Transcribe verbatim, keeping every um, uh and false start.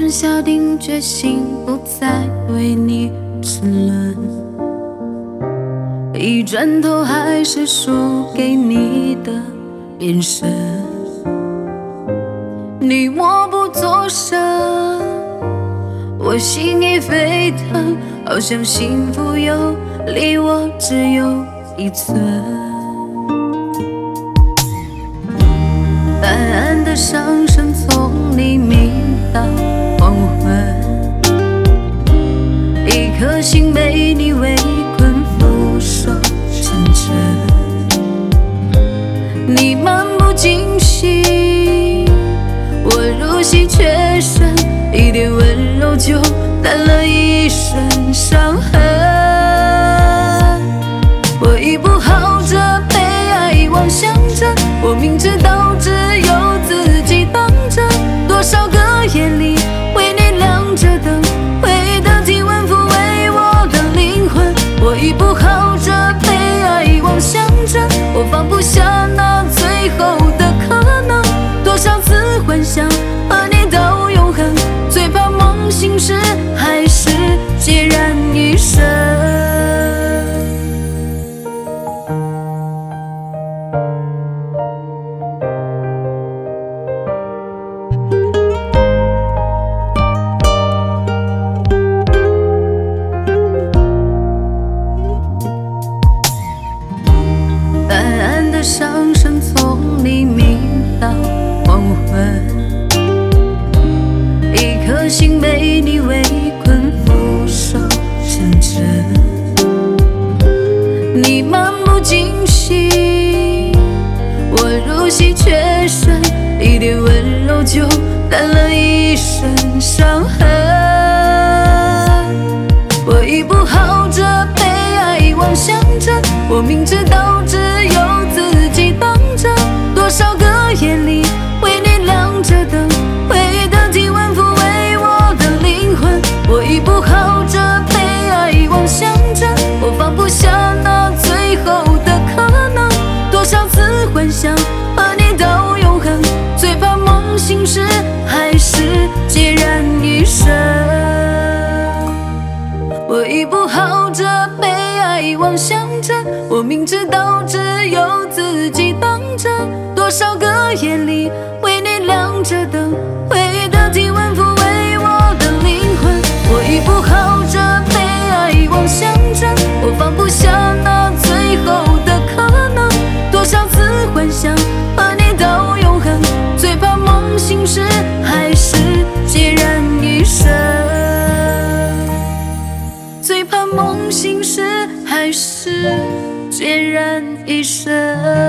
然下定决心，不再为你沉沦，一转头还是输给你的眼神。你默不作声，我心已沸腾，好像幸福又离我只有一寸。暗暗的伤声从黎明到黄昏，一颗心被你围困，俯首成尘。你漫不经心，我入戏却深，一点温柔就淡了一身伤痕。我已不好这被爱妄想症，我明知道只有自己当真，多少个夜里为你亮着灯，回忆的体温抚慰我的灵魂。我已不好这被爱妄想症，我放不下那最后的可能，多少次幻想和你到永恒，最怕梦醒时还是孑然一身。伤声从黎明到黄昏，一颗心被你围困，俯首成尘。你漫不经心，我入戏却深，一点温柔就淡了一身伤痕。我已不好这被爱妄想症，我明知道只有自己当真，多少个夜里为你亮着灯，回忆的体温抚慰我的灵魂。我已不好这被爱妄想症，我放不下那最后的可能，多少次幻想和你到永恒，最怕梦醒时还是孑然一身。我已不好这被爱妄想症，我明知道只有自己当真，多少个夜里为你亮着灯，回忆的体温抚慰我的灵魂。我已不好这被爱妄想症，我放不下那最后的可能，多少次幻想和你到永恒，最怕梦醒时还是孑然一身，最怕梦醒时还是孑然一身。